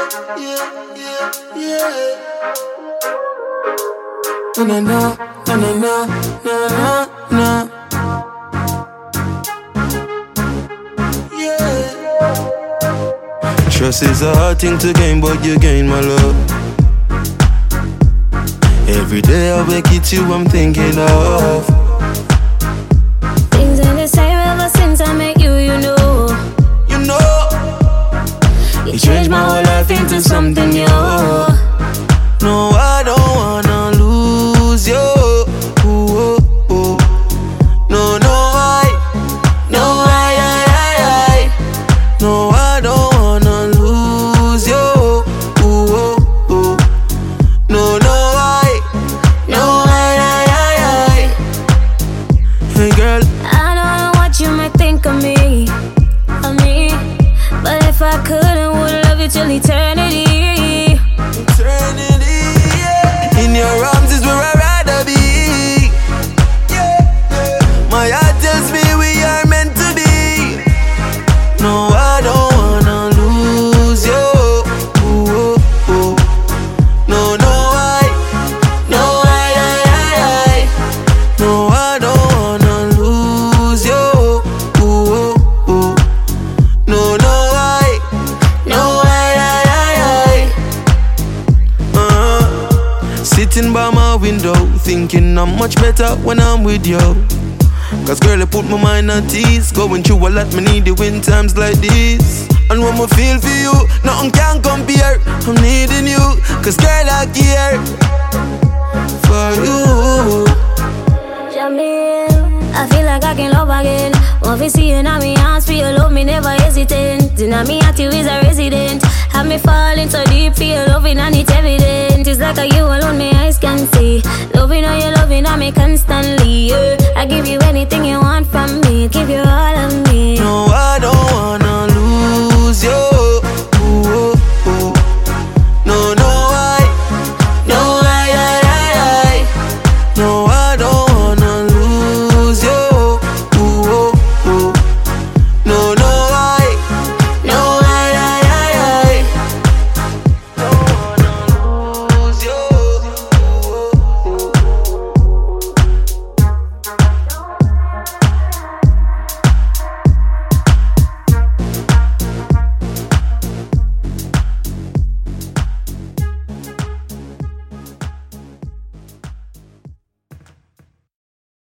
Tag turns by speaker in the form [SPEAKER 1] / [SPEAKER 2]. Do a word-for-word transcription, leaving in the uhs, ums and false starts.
[SPEAKER 1] yeah, yeah, yeah. Na na na, na na na, na na. Yeah. Trust is a hard thing to gain, but you gain my love. Every day I wake it you, I'm thinking of.
[SPEAKER 2] Things ain't the same ever since I met you, you know.
[SPEAKER 1] You know.
[SPEAKER 2] You changed my whole life into something new.
[SPEAKER 1] No, I don't wanna lose you. Ooh, oh, oh. No, no, I, no, I, I, I, I. No, I don't wanna lose you. Ooh, oh, oh. No, no, I, no, I, I, I, I. Hey, girl.
[SPEAKER 2] I don't know what you might think of me, of me, but if I could, I would love you till eternity.
[SPEAKER 1] Eternity, yeah. In your arms is where I'd rather be. Yeah, yeah. My heart tells me we are meant to be. No, I don't wanna lose you. Ooh, oh, oh. No, no, I, no, I, I, I, I. No, I don't wanna lose you. Ooh, oh, oh. No, no, I, no, I, I, I, I. Uh, sitting by my window, thinking I'm much better when I'm with you. Cause girl, you put my mind at ease. Going through a lot, me need you in times like this. And when I feel for you, nothing can compare. I'm needing you, cause girl, I care for you.
[SPEAKER 2] Jamil, I feel like I can love again. Want to see you in my arms, for your love, me never hesitant. In my heart, you is a resident. Have me falling so deep for your loving and it's evident. It's like a you alone, my eyes can see. Loving how you loving on me constantly, yeah. I give you anything you